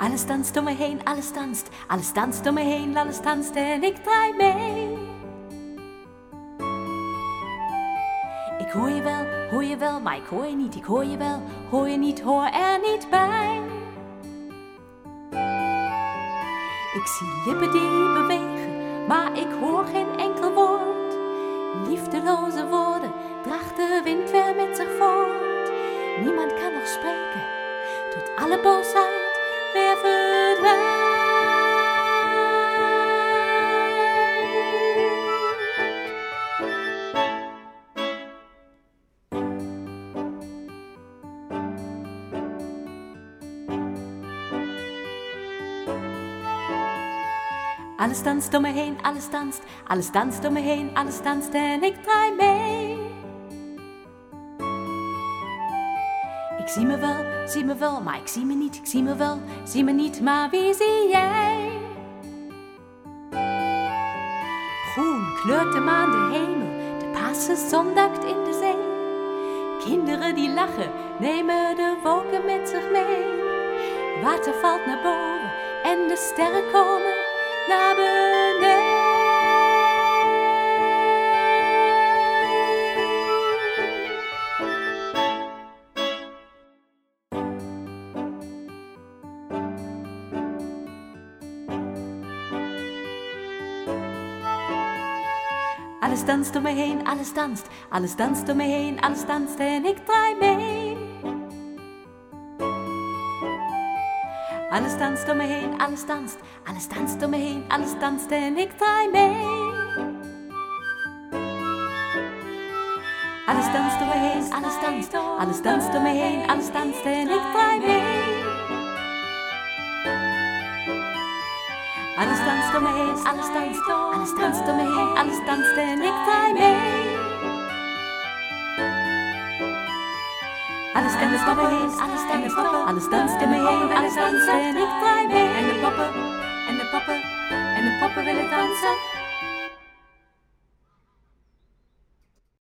Alles danst om me heen, alles danst om me heen, alles danst en ik draai mee. Ik hoor je wel, maar ik hoor je niet. Ik hoor je wel, hoor je niet, hoor er niet bij. Ik zie lippen die bewegen, maar ik hoor geen enkel woord. Liefdeloze woorden draagt de wind weer met zich voort. Niemand kan nog spreken, tot alle boosheid weer verdwijnt. Alles danst om me heen, alles danst om me heen, alles danst en ik draai mee. Ik zie me wel, maar ik zie me niet. Ik zie me niet, maar wie zie jij? Groen kleurt de maan de hemel, de Paaszon duikt in de zee. Kinderen die lachen, nemen de wolken met zich mee. Water valt naar boven en de sterren komen naar beneden. Alles danst om me heen, alles danst om me heen, alles danst en ik draai mee. Alles danst om me heen, alles danst om me heen, alles danst en ik draai mee. Alles danst om me heen, alles danst om me heen, alles danst en ik draai mee. Alles danst om me heen, alles danst om me heen, alles danst en ik draai mee. Alles danst om me heen, alles danst om me heen, alles danst en ik draai mee. En de poppen willen dansen.